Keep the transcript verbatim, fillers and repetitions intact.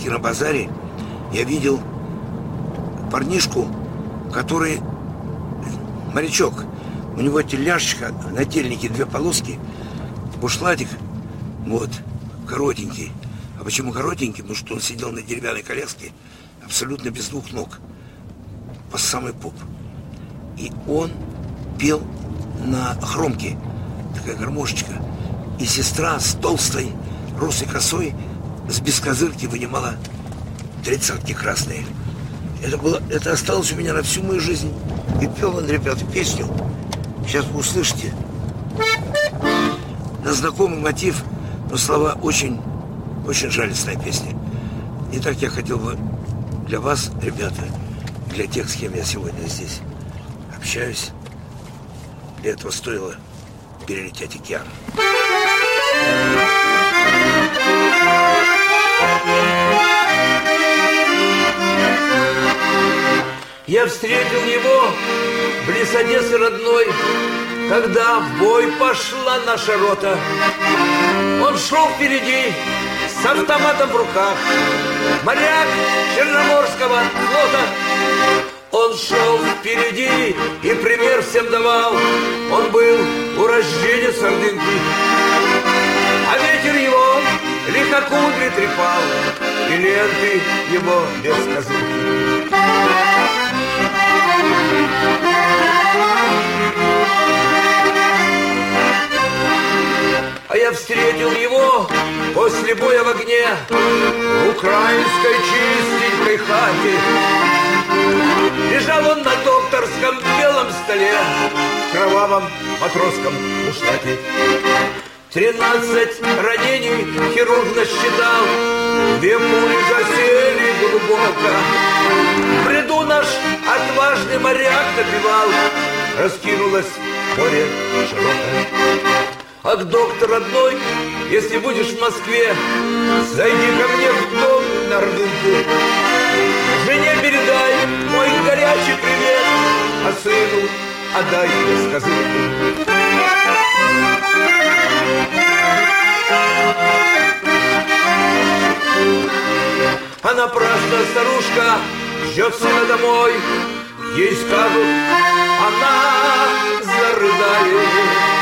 Калужске на базаре я видел парнишку, который морячок. У него тельняшечка, на тельнике две полоски, бушлатик, вот, коротенький. А почему коротенький? Потому что он сидел на деревянной коляске, абсолютно без двух ног, по самый поп. И он пел на хромке, такая гармошечка. И сестра с толстой русой косой с бескозырки вынимала тридцатки красные. Это было, это осталось у меня на всю мою жизнь. И пел он, ребята, песню. Сейчас вы услышите. На знакомый мотив, но слова очень, очень жалостная песня. Итак, я хотел бы для вас, ребята, для тех, с кем я сегодня здесь общаюсь, для этого стоило перелететь океан. Я встретил его близ Одессы родной, когда в бой пошла наша рота. Он шел впереди с автоматом в руках, моряк Черноморского флота. Он шел впереди и пример всем давал. Он был урожденец Ордынки, а ветер его лихокудри трепал, и ленты его без козырки. А я встретил его после боя в огне в украинской чистенькой хате. Лежал он на докторском белом столе в кровавом матросском бушлате. Тринадцать ранений хирург насчитал, две пули засели глубоко. В бреду наш отважный моряк напевал, раскинулось море широкое. Ах, доктор родной, если будешь в Москве, зайди ко мне в дом на Ордынку. Жене передай мой горячий привет, а сыну отдай без козырку. А напрасно старушка ждет сына домой, ей скажут, она зарыдает.